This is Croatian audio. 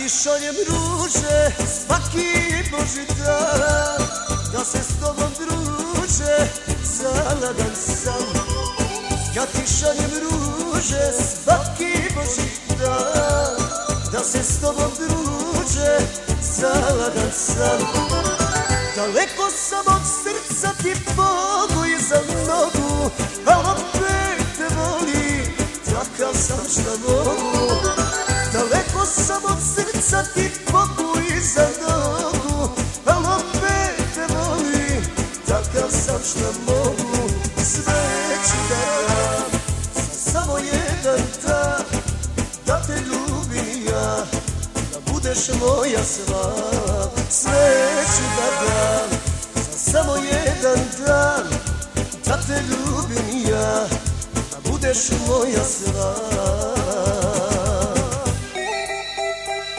ti šaljem ruže svaki Boži dan, da se s tobom druže zalagan sam. Ja ti šaljem ruže svaki Boži dan, da se s tobom druže zalagan sam. Daleko sam od srca ti Bogu iza nogu, al opet te volim, takav sam šta mogu. Daleko sam od srca ti Bogu iza nogu, al opet te volim, takav sam šta mogu. Sve ću da dam za samo jedan dan, da te ljubim ja, da budeš moja sva. Sve ću da dam za samo jedan dan, da te ljubim ja, da budeš moja sva.